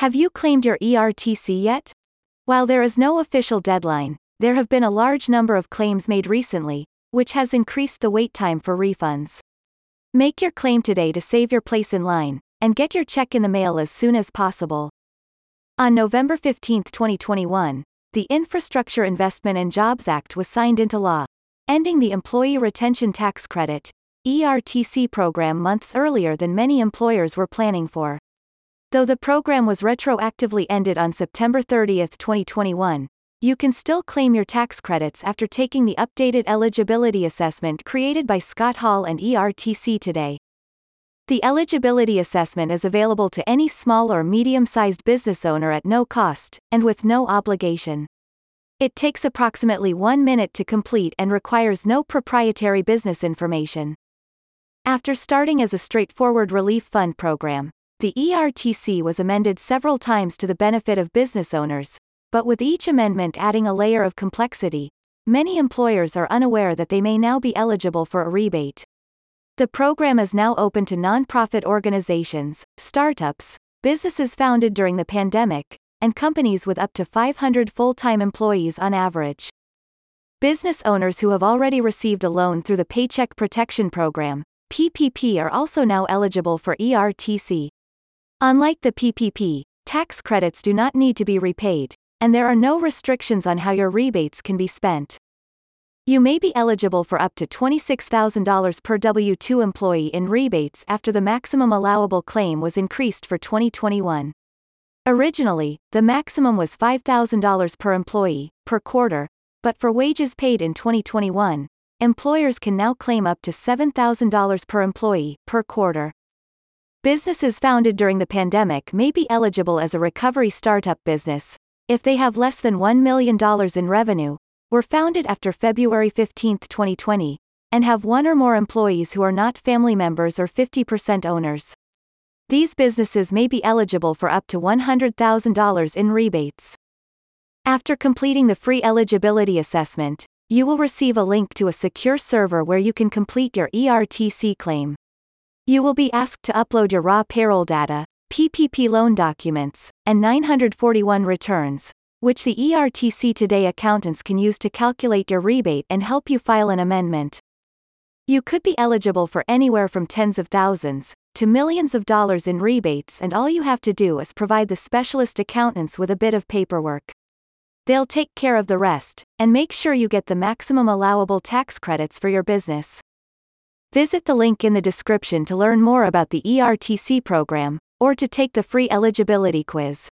Have you claimed your ERTC yet? While there is no official deadline, there have been a large number of claims made recently, which has increased the wait time for refunds. Make your claim today to save your place in line, and get your check in the mail as soon as possible. On November 15, 2021, the Infrastructure Investment and Jobs Act was signed into law, ending the Employee Retention Tax Credit (ERTC) program months earlier than many employers were planning for. Though the program was retroactively ended on September 30, 2021, you can still claim your tax credits after taking the updated eligibility assessment created by Scott Hall and ERTC today. The eligibility assessment is available to any small or medium-sized business owner at no cost, and with no obligation. It takes approximately 1 minute to complete and requires no proprietary business information. After starting as a straightforward relief fund program, the ERTC was amended several times to the benefit of business owners, but with each amendment adding a layer of complexity, many employers are unaware that they may now be eligible for a rebate. The program is now open to nonprofit organizations, startups, businesses founded during the pandemic, and companies with up to 500 full-time employees on average. Business owners who have already received a loan through the Paycheck Protection Program, PPP, are also now eligible for ERTC. Unlike the PPP, tax credits do not need to be repaid, and there are no restrictions on how your rebates can be spent. You may be eligible for up to $26,000 per W-2 employee in rebates after the maximum allowable claim was increased for 2021. Originally, the maximum was $5,000 per employee, per quarter, but for wages paid in 2021, employers can now claim up to $7,000 per employee, per quarter. Businesses founded during the pandemic may be eligible as a recovery startup business, if they have less than $1 million in revenue, were founded after February 15, 2020, and have one or more employees who are not family members or 50% owners. These businesses may be eligible for up to $100,000 in rebates. After completing the free eligibility assessment, you will receive a link to a secure server where you can complete your ERTC claim. You will be asked to upload your raw payroll data, PPP loan documents, and 941 returns, which the ERTC Today accountants can use to calculate your rebate and help you file an amendment. You could be eligible for anywhere from tens of thousands to millions of dollars in rebates, and all you have to do is provide the specialist accountants with a bit of paperwork. They'll take care of the rest, and make sure you get the maximum allowable tax credits for your business. Visit the link in the description to learn more about the ERTC program, or to take the free eligibility quiz.